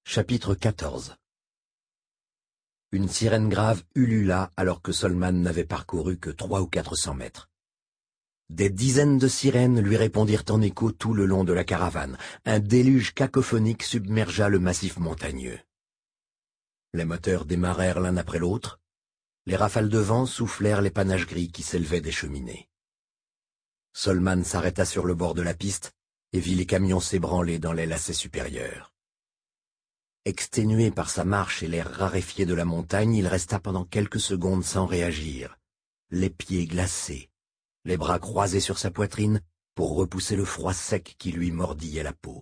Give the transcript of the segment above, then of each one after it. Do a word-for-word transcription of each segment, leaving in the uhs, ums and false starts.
Chapitre quatorze. Une sirène grave ulula alors que Solman n'avait parcouru que trois ou quatre cents mètres. Des dizaines de sirènes lui répondirent en écho tout le long de la caravane. Un déluge cacophonique submergea le massif montagneux. Les moteurs démarrèrent l'un après l'autre. Les rafales de vent soufflèrent les panaches gris qui s'élevaient des cheminées. Solman s'arrêta sur le bord de la piste et vit les camions s'ébranler dans les lacets supérieurs. Exténué par sa marche et l'air raréfié de la montagne, il resta pendant quelques secondes sans réagir, les pieds glacés, les bras croisés sur sa poitrine pour repousser le froid sec qui lui mordillait la peau.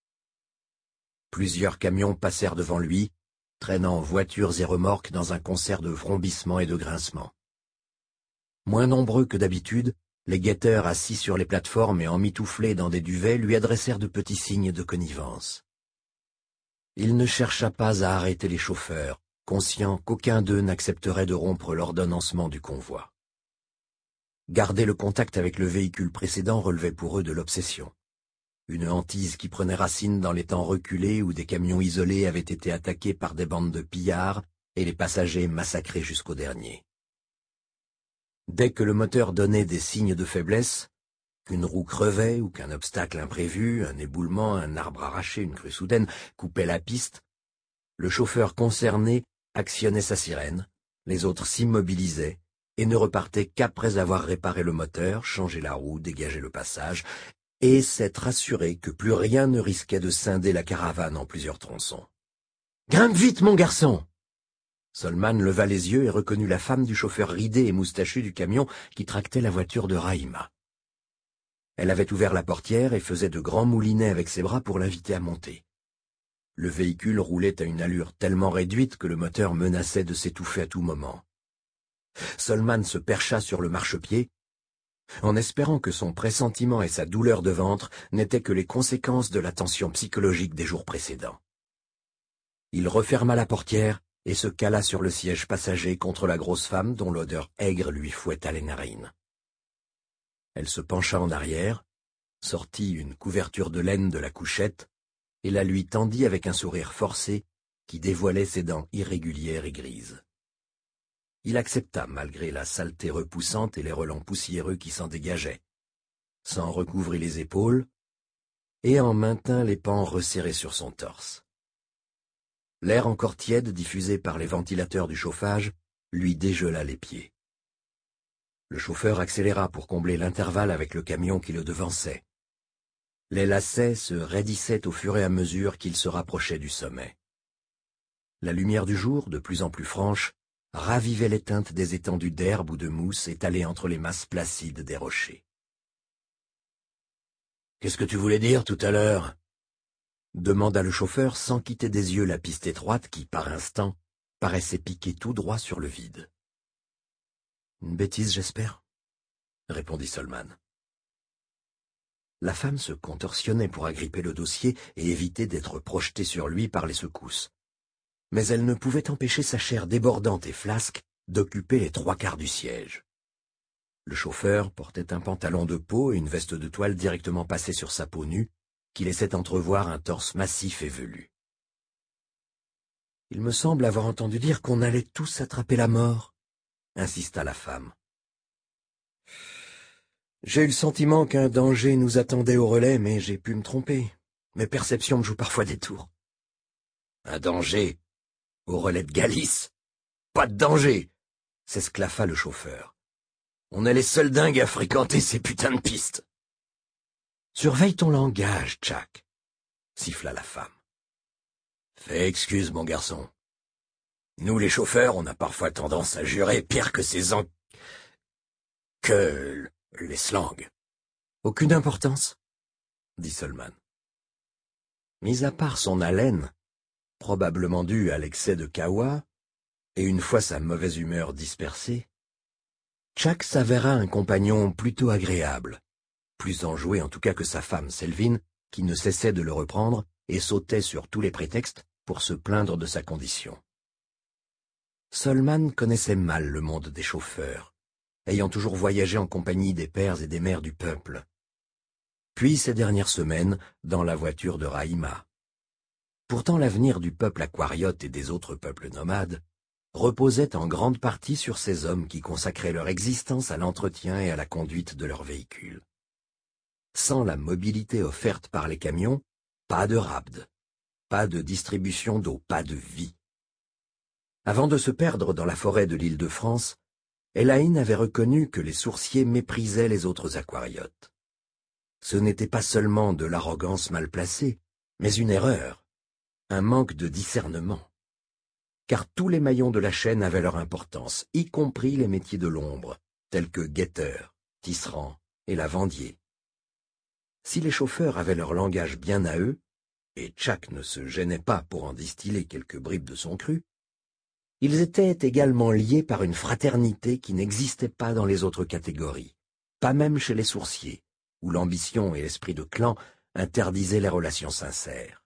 Plusieurs camions passèrent devant lui, traînant voitures et remorques dans un concert de vrombissements et de grincements. Moins nombreux que d'habitude, les guetteurs assis sur les plateformes et emmitouflés dans des duvets lui adressèrent de petits signes de connivence. Il ne chercha pas à arrêter les chauffeurs, conscient qu'aucun d'eux n'accepterait de rompre l'ordonnancement du convoi. Garder le contact avec le véhicule précédent relevait pour eux de l'obsession. Une hantise qui prenait racine dans les temps reculés où des camions isolés avaient été attaqués par des bandes de pillards et les passagers massacrés jusqu'au dernier. Dès que le moteur donnait des signes de faiblesse, qu'une roue crevait ou qu'un obstacle imprévu, un éboulement, un arbre arraché, une crue soudaine coupait la piste, le chauffeur concerné actionnait sa sirène, les autres s'immobilisaient et ne repartaient qu'après avoir réparé le moteur, changé la roue, dégagé le passage, et s'être assuré que plus rien ne risquait de scinder la caravane en plusieurs tronçons. « Grimpe vite, mon garçon !» Solman leva les yeux et reconnut la femme du chauffeur ridé et moustachu du camion qui tractait la voiture de Rahima. Elle avait ouvert la portière et faisait de grands moulinets avec ses bras pour l'inviter à monter. Le véhicule roulait à une allure tellement réduite que le moteur menaçait de s'étouffer à tout moment. Solman se percha sur le marchepied, en espérant que son pressentiment et sa douleur de ventre n'étaient que les conséquences de la tension psychologique des jours précédents. Il referma la portière et se cala sur le siège passager contre la grosse femme dont l'odeur aigre lui fouetta les narines. Elle se pencha en arrière, sortit une couverture de laine de la couchette et la lui tendit avec un sourire forcé qui dévoilait ses dents irrégulières et grises. Il accepta malgré la saleté repoussante et les relents poussiéreux qui s'en dégageaient, s'en recouvrit les épaules et en maintint les pans resserrés sur son torse. L'air encore tiède diffusé par les ventilateurs du chauffage lui dégela les pieds. Le chauffeur accéléra pour combler l'intervalle avec le camion qui le devançait. Les lacets se raidissaient au fur et à mesure qu'il se rapprochait du sommet. La lumière du jour, de plus en plus franche, ravivait les teintes des étendues d'herbe ou de mousse étalées entre les masses placides des rochers. « Qu'est-ce que tu voulais dire tout à l'heure » demanda le chauffeur sans quitter des yeux la piste étroite qui, par instant, paraissait piquer tout droit sur le vide. « Une bêtise, j'espère » répondit Solman. La femme se contorsionnait pour agripper le dossier et éviter d'être projetée sur lui par les secousses. Mais elle ne pouvait empêcher sa chair débordante et flasque d'occuper les trois quarts du siège. Le chauffeur portait un pantalon de peau et une veste de toile directement passée sur sa peau nue, qui laissait entrevoir un torse massif et velu. « Il me semble avoir entendu dire qu'on allait tous attraper la mort » insista la femme. « J'ai eu le sentiment qu'un danger nous attendait au relais, mais j'ai pu me tromper. Mes perceptions me jouent parfois des tours. »« Un danger au relais de Galice? Pas de danger !» s'esclaffa le chauffeur. « On est les seuls dingues à fréquenter ces putains de pistes. »« Surveille ton langage, Jack !» siffla la femme. « Fais excuse, mon garçon. Nous, les chauffeurs, on a parfois tendance à jurer pire que ces en... que les slangs. »« Aucune importance, » dit Solman. Mis à part son haleine, probablement due à l'excès de kawa, et une fois sa mauvaise humeur dispersée, Jack s'avéra un compagnon plutôt agréable, plus enjoué en tout cas que sa femme Selvin, qui ne cessait de le reprendre et sautait sur tous les prétextes pour se plaindre de sa condition. Solman connaissait mal le monde des chauffeurs, ayant toujours voyagé en compagnie des pères et des mères du peuple. Puis ces dernières semaines, dans la voiture de Rahima. Pourtant l'avenir du peuple aquariote et des autres peuples nomades reposait en grande partie sur ces hommes qui consacraient leur existence à l'entretien et à la conduite de leurs véhicules. Sans la mobilité offerte par les camions, pas de rabd, pas de distribution d'eau, pas de vie. Avant de se perdre dans la forêt de l'île de France, Elaine avait reconnu que les sourciers méprisaient les autres aquariotes. Ce n'était pas seulement de l'arrogance mal placée, mais une erreur, un manque de discernement. Car tous les maillons de la chaîne avaient leur importance, y compris les métiers de l'ombre, tels que guetteur, tisserand et lavandier. Si les chauffeurs avaient leur langage bien à eux, et Tchak ne se gênait pas pour en distiller quelques bribes de son cru, ils étaient également liés par une fraternité qui n'existait pas dans les autres catégories, pas même chez les sourciers, où l'ambition et l'esprit de clan interdisaient les relations sincères.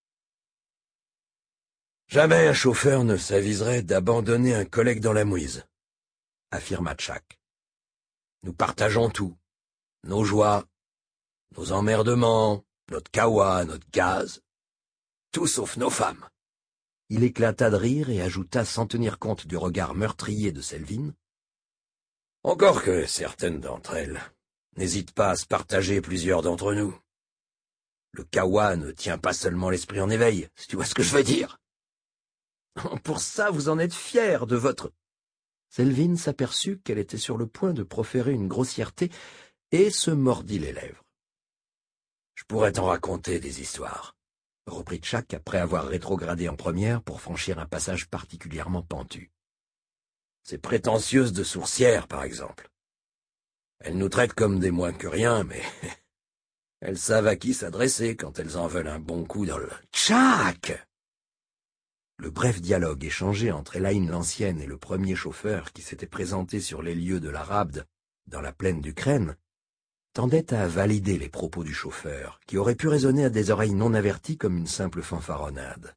Jamais un chauffeur ne s'aviserait d'abandonner un collègue dans la mouise, affirma Tchak. Nous partageons tout, nos joies, nos emmerdements, notre kawa, notre gaz, tout sauf nos femmes. Il éclata de rire et ajouta sans tenir compte du regard meurtrier de Selvin. Encore que certaines d'entre elles n'hésitent pas à se partager plusieurs d'entre nous. Le kawa ne tient pas seulement l'esprit en éveil, si tu vois ce que je veux dire. Pour ça, vous en êtes fier de votre... Selvin s'aperçut qu'elle était sur le point de proférer une grossièreté et se mordit les lèvres. Je pourrais t'en raconter des histoires, reprit Tchak après avoir rétrogradé en première pour franchir un passage particulièrement pentu. Ces prétentieuses de sourcières, par exemple. Elles nous traitent comme des moins que rien, mais elles savent à qui s'adresser quand elles en veulent un bon coup dans le... Tchak! Le bref dialogue échangé entre Elaine l'ancienne et le premier chauffeur qui s'était présenté sur les lieux de la Rabd, dans la plaine d'Ukraine, tendait à valider les propos du chauffeur, qui aurait pu résonner à des oreilles non averties comme une simple fanfaronnade.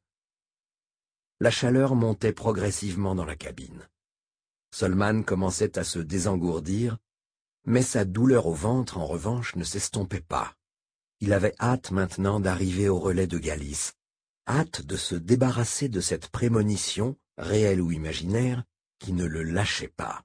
La chaleur montait progressivement dans la cabine. Solman commençait à se désengourdir, mais sa douleur au ventre, en revanche, ne s'estompait pas. Il avait hâte maintenant d'arriver au relais de Galice, hâte de se débarrasser de cette prémonition, réelle ou imaginaire, qui ne le lâchait pas.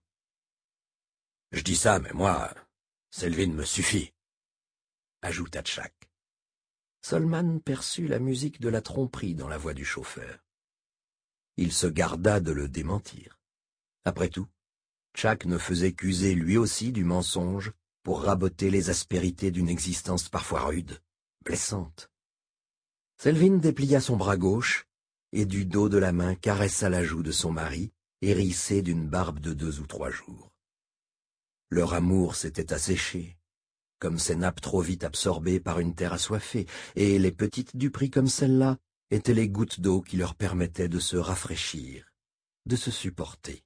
« Je dis ça, mais moi... Selvin me suffit, ajouta Tchak. Solman perçut la musique de la tromperie dans la voix du chauffeur. Il se garda de le démentir. Après tout, Tchak ne faisait qu'user lui aussi du mensonge pour raboter les aspérités d'une existence parfois rude, blessante. Selvin déplia son bras gauche et du dos de la main caressa la joue de son mari, hérissée d'une barbe de deux ou trois jours. Leur amour s'était asséché, comme ces nappes trop vite absorbées par une terre assoiffée, et les petites duperies comme celle-là étaient les gouttes d'eau qui leur permettaient de se rafraîchir, de se supporter.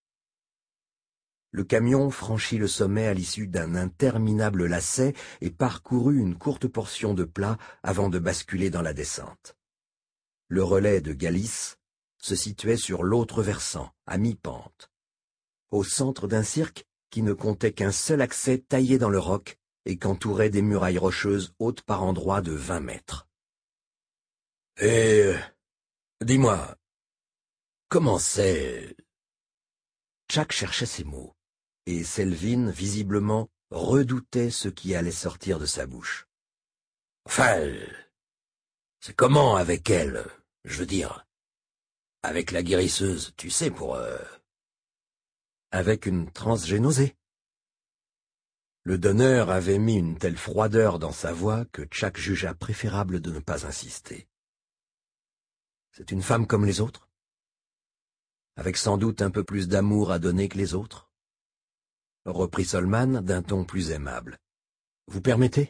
Le camion franchit le sommet à l'issue d'un interminable lacet et parcourut une courte portion de plat avant de basculer dans la descente. Le relais de Galice se situait sur l'autre versant, à mi-pente, au centre d'un cirque qui ne comptait qu'un seul accès taillé dans le roc et qu'entourait des murailles rocheuses hautes par endroits de vingt mètres. « Et... Euh, dis-moi, comment c'est... » Tchak cherchait ses mots, et Selvin, visiblement, redoutait ce qui allait sortir de sa bouche. « Enfin, c'est comment avec elle, je veux dire, avec la guérisseuse, tu sais, pour... Euh... » Avec une transgénosée. Le donneur avait mis une telle froideur dans sa voix que Tchak jugea préférable de ne pas insister. C'est une femme comme les autres, avec sans doute un peu plus d'amour à donner que les autres, reprit Solman d'un ton plus aimable. Vous permettez?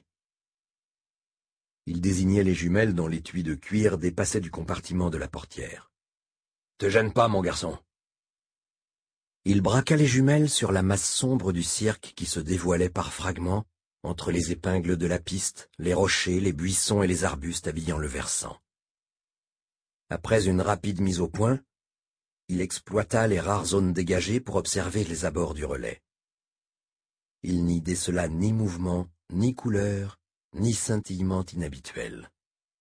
Il désignait les jumelles dont l'étui de cuir dépassait du compartiment de la portière. Te gêne pas, mon garçon. Il braqua les jumelles sur la masse sombre du cirque qui se dévoilait par fragments entre les épingles de la piste, les rochers, les buissons et les arbustes habillant le versant. Après une rapide mise au point, il exploita les rares zones dégagées pour observer les abords du relais. Il n'y décela ni mouvement, ni couleur, ni scintillement inhabituel.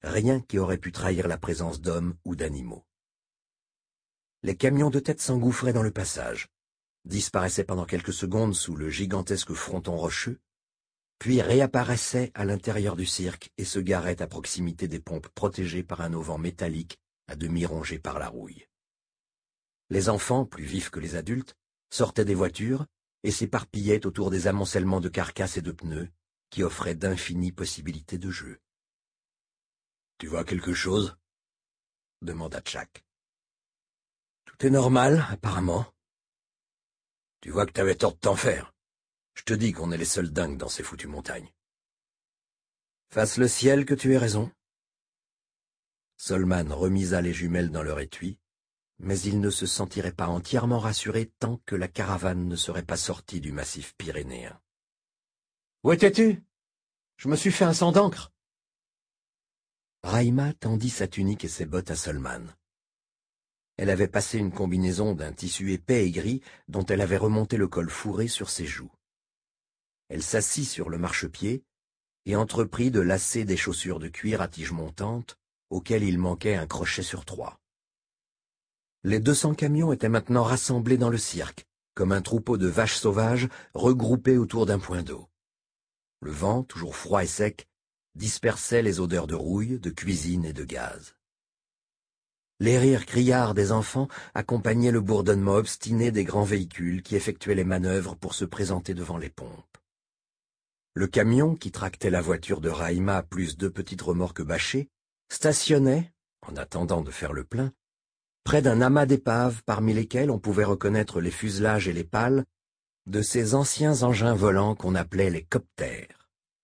rien qui aurait pu trahir la présence d'hommes ou d'animaux. Les camions de tête s'engouffraient dans le passage, disparaissaient pendant quelques secondes sous le gigantesque fronton rocheux, puis réapparaissaient à l'intérieur du cirque et se garaient à proximité des pompes protégées par un auvent métallique à demi rongé par la rouille. Les enfants, plus vifs que les adultes, sortaient des voitures et s'éparpillaient autour des amoncellements de carcasses et de pneus qui offraient d'infinies possibilités de jeu. « Tu vois quelque chose ?» demanda Jack. « Tout est normal, apparemment. »« Tu vois que t'avais tort de t'en faire. Je te dis qu'on est les seuls dingues dans ces foutues montagnes. »« Fasse le ciel que tu aies raison. » Solman remisa les jumelles dans leur étui, mais il ne se sentirait pas entièrement rassuré tant que la caravane ne serait pas sortie du massif pyrénéen. « Où étais-tu ? Je me suis fait un sang d'encre. » Rahima tendit sa tunique et ses bottes à Solman. Elle avait passé une combinaison d'un tissu épais et gris dont elle avait remonté le col fourré sur ses joues. Elle s'assit sur le marchepied et entreprit de lasser des chaussures de cuir à tige montante auxquelles il manquait un crochet sur trois. Les deux cents camions étaient maintenant rassemblés dans le cirque, comme un troupeau de vaches sauvages regroupées autour d'un point d'eau. Le vent, toujours froid et sec, dispersait les odeurs de rouille, de cuisine et de gaz. Les rires criards des enfants accompagnaient le bourdonnement obstiné des grands véhicules qui effectuaient les manœuvres pour se présenter devant les pompes. Le camion, qui tractait la voiture de Rahima plus deux petites remorques bâchées, stationnait, en attendant de faire le plein, près d'un amas d'épaves parmi lesquelles on pouvait reconnaître les fuselages et les pales de ces anciens engins volants qu'on appelait les coptères.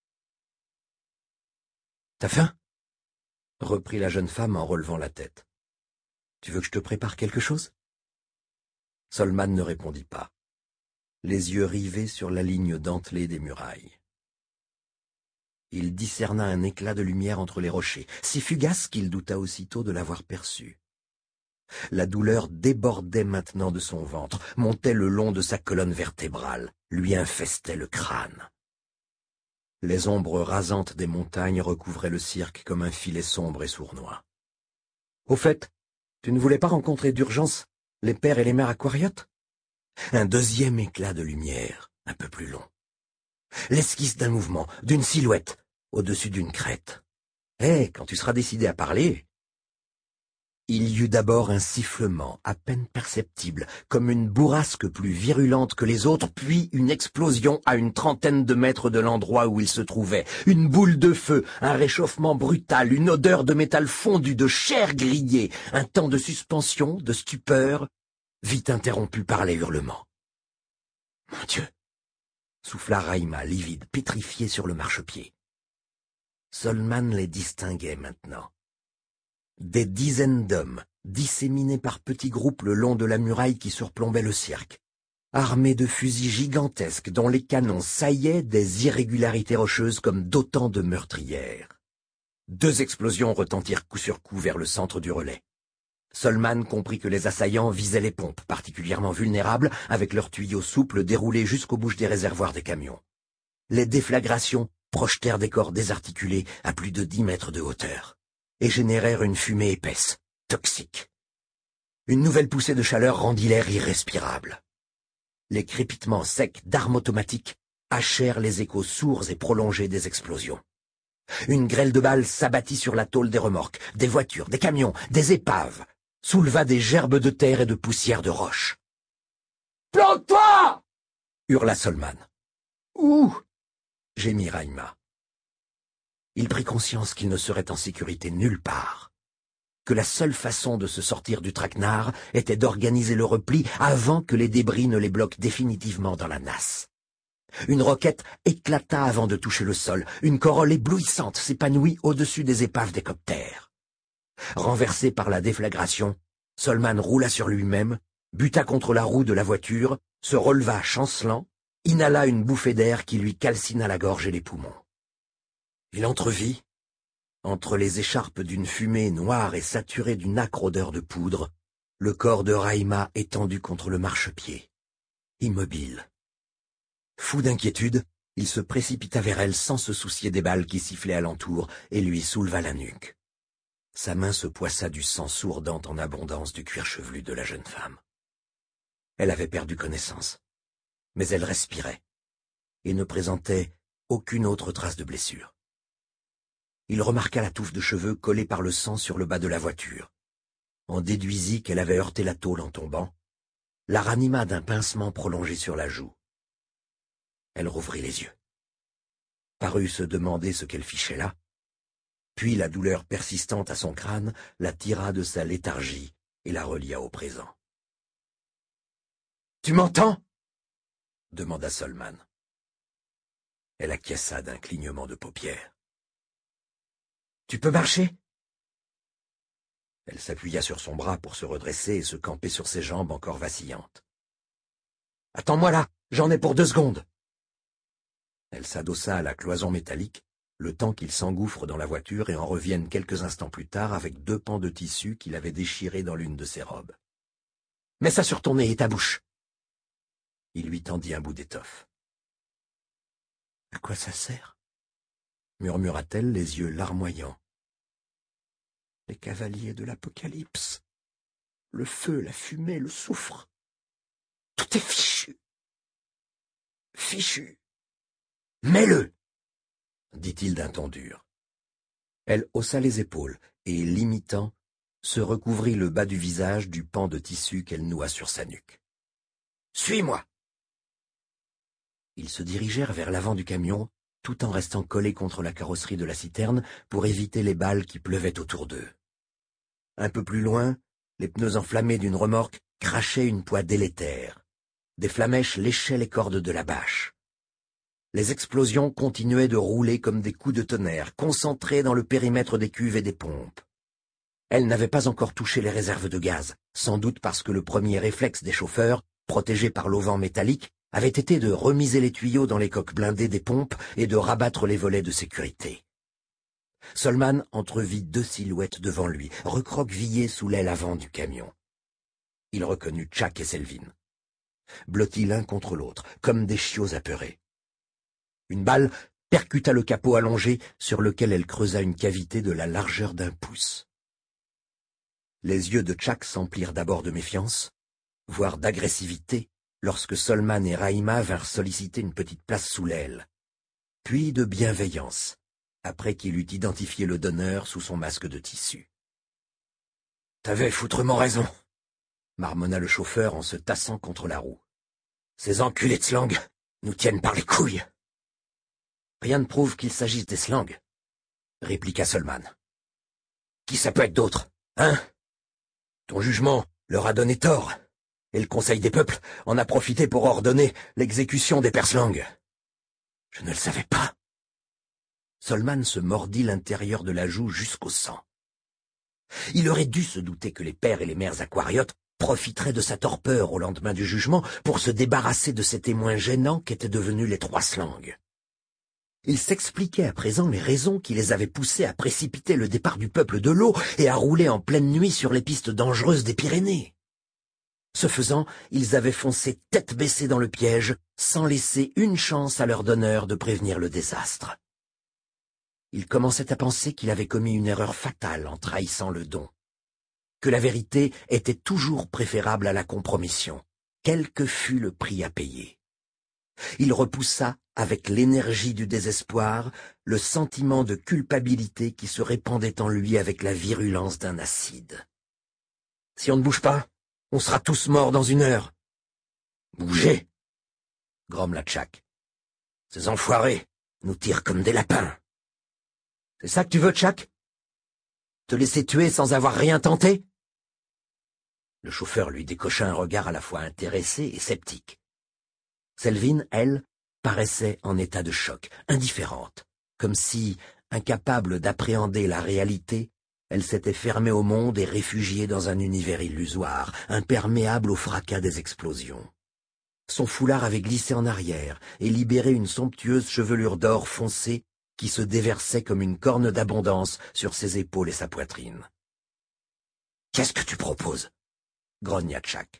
« T'as faim ?» reprit la jeune femme en relevant la tête. « Tu veux que je te prépare quelque chose ?» Solman ne répondit pas, les yeux rivés sur la ligne dentelée des murailles. Il discerna un éclat de lumière entre les rochers, si fugace qu'il douta aussitôt de l'avoir perçu. La douleur débordait maintenant de son ventre, montait le long de sa colonne vertébrale, lui infestait le crâne. Les ombres rasantes des montagnes recouvraient le cirque comme un filet sombre et sournois. « Au fait, tu ne voulais pas rencontrer d'urgence les pères et les mères aquariotes ?» Un deuxième éclat de lumière, un peu plus long. L'esquisse d'un mouvement, d'une silhouette, au-dessus d'une crête. « Hé, quand tu seras décidé à parler... » Il y eut d'abord un sifflement, à peine perceptible, comme une bourrasque plus virulente que les autres, puis une explosion à une trentaine de mètres de l'endroit où il se trouvait. Une boule de feu, un réchauffement brutal, une odeur de métal fondu, de chair grillée, un temps de suspension, de stupeur, vite interrompu par les hurlements. « Mon Dieu !» souffla Rahima, livide, pétrifié sur le marchepied. Solman les distinguait maintenant. Des dizaines d'hommes, disséminés par petits groupes le long de la muraille qui surplombait le cirque, armés de fusils gigantesques dont les canons saillaient des irrégularités rocheuses comme d'autant de meurtrières. Deux explosions retentirent coup sur coup vers le centre du relais. Solman comprit que les assaillants visaient les pompes, particulièrement vulnérables, avec leurs tuyaux souples déroulés jusqu'aux bouches des réservoirs des camions. Les déflagrations projetèrent des corps désarticulés à plus de dix mètres de hauteur et générèrent une fumée épaisse, toxique. Une nouvelle poussée de chaleur rendit l'air irrespirable. Les crépitements secs d'armes automatiques hachèrent les échos sourds et prolongés des explosions. Une grêle de balles s'abattit sur la tôle des remorques, des voitures, des camions, des épaves, souleva des gerbes de terre et de poussière de roche. « Plante-toi !» hurla Solman. « Où ?» gémit Rahima. Il prit conscience qu'il ne serait en sécurité nulle part, que la seule façon de se sortir du traquenard était d'organiser le repli avant que les débris ne les bloquent définitivement dans la nasse. Une roquette éclata avant de toucher le sol, une corolle éblouissante s'épanouit au-dessus des épaves des coptères. Renversé par la déflagration, Solman roula sur lui-même, buta contre la roue de la voiture, se releva chancelant, inhala une bouffée d'air qui lui calcina la gorge et les poumons. Il entrevit, entre les écharpes d'une fumée noire et saturée d'une âcre odeur de poudre, le corps de Rahima étendu contre le marchepied, immobile. Fou d'inquiétude, il se précipita vers elle sans se soucier des balles qui sifflaient alentour et lui souleva la nuque. Sa main se poissa du sang sourdant en abondance du cuir chevelu de la jeune femme. Elle avait perdu connaissance, mais elle respirait et ne présentait aucune autre trace de blessure. Il remarqua la touffe de cheveux collée par le sang sur le bas de la voiture, en déduisit qu'elle avait heurté la tôle en tombant, la ranima d'un pincement prolongé sur la joue. Elle rouvrit les yeux, parut se demander ce qu'elle fichait là, puis la douleur persistante à son crâne la tira de sa léthargie et la relia au présent. « Tu m'entends » demanda Solman. Elle acquiesça d'un clignement de paupières. « Tu peux marcher ?» Elle s'appuya sur son bras pour se redresser et se camper sur ses jambes encore vacillantes. « Attends-moi là, j'en ai pour deux secondes !» Elle s'adossa à la cloison métallique, le temps qu'il s'engouffre dans la voiture et en revienne quelques instants plus tard avec deux pans de tissu qu'il avait déchirés dans l'une de ses robes. « Mets ça sur ton nez et ta bouche !» Il lui tendit un bout d'étoffe. « À quoi ça sert ?» murmura-t-elle, les yeux larmoyants. « Les cavaliers de l'Apocalypse. Le feu, la fumée, le soufre. Tout est fichu. Fichu. Mets-le !» dit-il d'un ton dur. Elle haussa les épaules et, l'imitant, se recouvrit le bas du visage du pan de tissu qu'elle noua sur sa nuque. « Suis-moi !» Ils se dirigèrent vers l'avant du camion, tout en restant collés contre la carrosserie de la citerne pour éviter les balles qui pleuvaient autour d'eux. Un peu plus loin, les pneus enflammés d'une remorque crachaient une poix délétère. Des flamèches léchaient les cordes de la bâche. Les explosions continuaient de rouler comme des coups de tonnerre, concentrés dans le périmètre des cuves et des pompes. Elle n'avait pas encore touché les réserves de gaz, sans doute parce que le premier réflexe des chauffeurs, protégé par l'auvent métallique, avait été de remiser les tuyaux dans les coques blindées des pompes et de rabattre les volets de sécurité. Solman entrevit deux silhouettes devant lui, recroquevillées sous l'aile avant du camion. Il reconnut Tchak et Selvin, blottis l'un contre l'autre, comme des chiots apeurés. Une balle percuta le capot allongé sur lequel elle creusa une cavité de la largeur d'un pouce. Les yeux de Tchak s'emplirent d'abord de méfiance, voire d'agressivité, lorsque Solman et Rahima vinrent solliciter une petite place sous l'aile, puis de bienveillance, après qu'il eut identifié le donneur sous son masque de tissu. « T'avais foutrement raison !» marmonna le chauffeur en se tassant contre la roue. « Ces enculés de slang nous tiennent par les couilles !»« Rien ne prouve qu'il s'agisse des slangs, » répliqua Solman. « Qui ça peut être d'autre, hein? Ton jugement leur a donné tort. » Et le Conseil des peuples en a profité pour ordonner l'exécution des perslangs. Je ne le savais pas. Solman se mordit l'intérieur de la joue jusqu'au sang. Il aurait dû se douter que les pères et les mères aquariotes profiteraient de sa torpeur au lendemain du jugement pour se débarrasser de ces témoins gênants qu'étaient devenus les trois slangs. Il s'expliquait à présent les raisons qui les avaient poussés à précipiter le départ du peuple de l'eau et à rouler en pleine nuit sur les pistes dangereuses des Pyrénées. Ce faisant, ils avaient foncé tête baissée dans le piège, sans laisser une chance à leur donneur de prévenir le désastre. Il commençait à penser qu'il avait commis une erreur fatale en trahissant le don, que la vérité était toujours préférable à la compromission, quel que fût le prix à payer. Il repoussa, avec l'énergie du désespoir, le sentiment de culpabilité qui se répandait en lui avec la virulence d'un acide. « Si on ne bouge pas, on sera tous morts dans une heure. »« Bougez !» grommela Tchak. « Ces enfoirés nous tirent comme des lapins. »« C'est ça que tu veux, Tchak? Te laisser tuer sans avoir rien tenté ?» Le chauffeur lui décocha un regard à la fois intéressé et sceptique. Selvin, elle, paraissait en état de choc, indifférente, comme si, incapable d'appréhender la réalité, elle s'était fermée au monde et réfugiée dans un univers illusoire, imperméable au fracas des explosions. Son foulard avait glissé en arrière et libéré une somptueuse chevelure d'or foncé qui se déversait comme une corne d'abondance sur ses épaules et sa poitrine. « Qu'est-ce que tu proposes ?» grogna Tchak.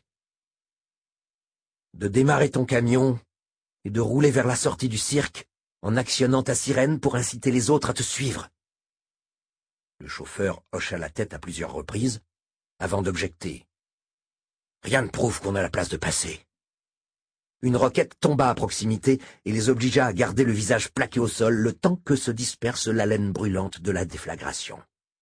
« De démarrer ton camion et de rouler vers la sortie du cirque en actionnant ta sirène pour inciter les autres à te suivre. » Le chauffeur hocha la tête à plusieurs reprises, avant d'objecter. « Rien ne prouve qu'on a la place de passer. » Une roquette tomba à proximité et les obligea à garder le visage plaqué au sol le temps que se disperse l'haleine brûlante de la déflagration.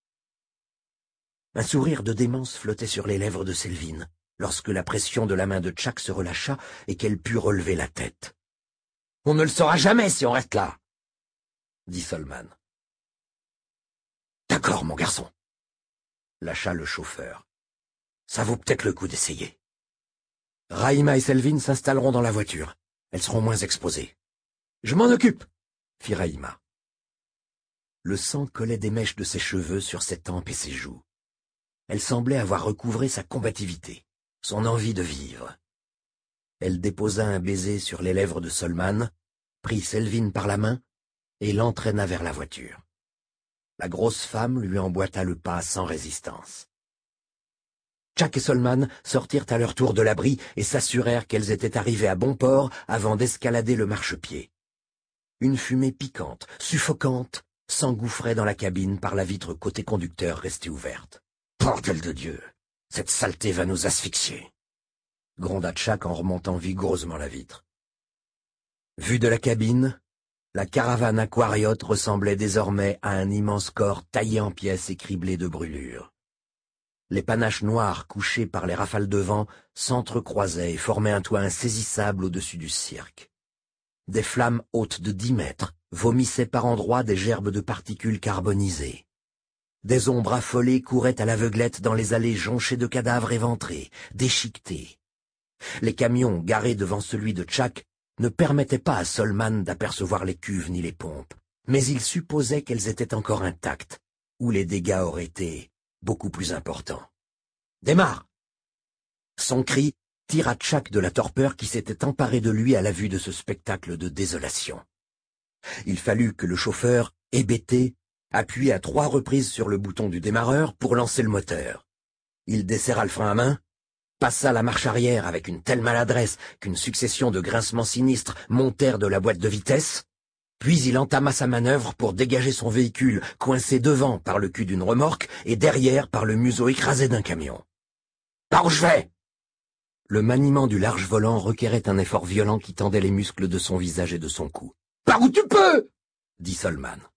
Un sourire de démence flottait sur les lèvres de Selvin lorsque la pression de la main de Tchak se relâcha et qu'elle put relever la tête. « On ne le saura jamais si on reste là !» dit Solman. « D'accord, mon garçon !» lâcha le chauffeur. « Ça vaut peut-être le coup d'essayer. » Rahima et Selvin s'installeront dans la voiture. Elles seront moins exposées. « Je m'en occupe !» fit Rahima. Le sang collait des mèches de ses cheveux sur ses tempes et ses joues. Elle semblait avoir recouvré sa combativité, son envie de vivre. Elle déposa un baiser sur les lèvres de Solman, prit Selvin par la main et l'entraîna vers la voiture. La grosse femme lui emboîta le pas sans résistance. Tchak et Solman sortirent à leur tour de l'abri et s'assurèrent qu'elles étaient arrivées à bon port avant d'escalader le marchepied. Une fumée piquante, suffocante, s'engouffrait dans la cabine par la vitre côté conducteur restée ouverte. « Bordel de Dieu! Cette saleté va nous asphyxier !» gronda Tchak en remontant vigoureusement la vitre. Vue de la cabine, la caravane aquariote ressemblait désormais à un immense corps taillé en pièces et criblé de brûlures. Les panaches noirs couchés par les rafales de vent s'entrecroisaient et formaient un toit insaisissable au-dessus du cirque. Des flammes hautes de dix mètres vomissaient par endroits des gerbes de particules carbonisées. Des ombres affolées couraient à l'aveuglette dans les allées jonchées de cadavres éventrés, déchiquetés. Les camions garés devant celui de Tchak ne permettaient pas à Solman d'apercevoir les cuves ni les pompes, mais il supposait qu'elles étaient encore intactes, ou les dégâts auraient été beaucoup plus importants. « Démarre !» Son cri tira Tchak de la torpeur qui s'était emparée de lui à la vue de ce spectacle de désolation. Il fallut que le chauffeur, hébété, appuie à trois reprises sur le bouton du démarreur pour lancer le moteur. Il desserra le frein à main, passa la marche arrière avec une telle maladresse qu'une succession de grincements sinistres montèrent de la boîte de vitesse, puis il entama sa manœuvre pour dégager son véhicule, coincé devant par le cul d'une remorque et derrière par le museau écrasé d'un camion. « Par où je vais ?» Le maniement du large volant requérait un effort violent qui tendait les muscles de son visage et de son cou. « Par où tu peux ?» dit Solman.